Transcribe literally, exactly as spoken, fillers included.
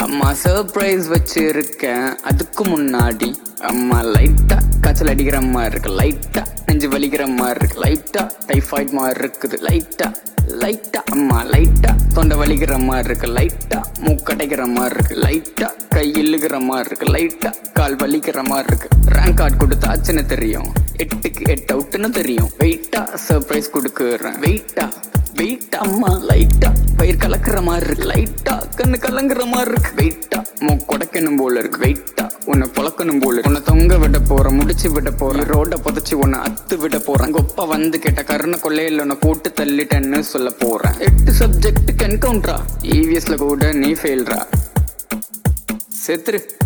அம்மா சர்ப்ரைஸ் வச்சிருக்கேன் அதுக்கு முன்னாடி. அம்மா லைட்டா காய்ச்சல் அடிக்கிற மாதிரி இருக்கு, லைட்டா நெஞ்சு வலிக்கிற மாதிரி இருக்கு, லைட்டா டைஃபாய்ட் மாதிரி இருக்குது, லைட்டா லைட்டா அம்மா லைட்டா தொண்டை வலிக்கிற மாதிரி இருக்கு, லைட்டா மூக்கடைக்கிற மாதிரி இருக்கு, லைட்டா கை இழுக்கிற மாதிரி இருக்கு, லைட்டா கால் வலிக்கிற மாதிரி இருக்கு. ரேங்க் கார்டு கொடுத்தாச்சுன்னு தெரியும், எட்டுக்கு எட்டு அவுட்டுன்னு தெரியும். வெயிட்டா சர்ப்ரைஸ் கொடுக்குறேன், வெயிட்டா வெயிட்டா அம்மா லைட்டா பயிர் கலக்குற மாதிரி இருக்கு, லைட்டா கண்ணு கலங்குற மாதிரி இருக்கு, வெயிட்டா மூக்கொடைக்கணும் போல இருக்கு, வெயிட்டா உன்னை பொழக்கணும் போல இருக்கு. உன்னை தொங்க விட போற, முடிச்சு விட போற, ரோட புதைச்சு உன்னை அத்து விட போறேன். கொப்பா வந்து கேட்ட கருணை கொள்ளையில உன்னை போட்டு தள்ளிட்டேன்னு சொல்ல போறேன். எட்டு சப்ஜெக்டுக்கு என்கவுண்டரா, இவிஎஸ்ல கூட நீ ஃபெயில்ரா, செத்துரு.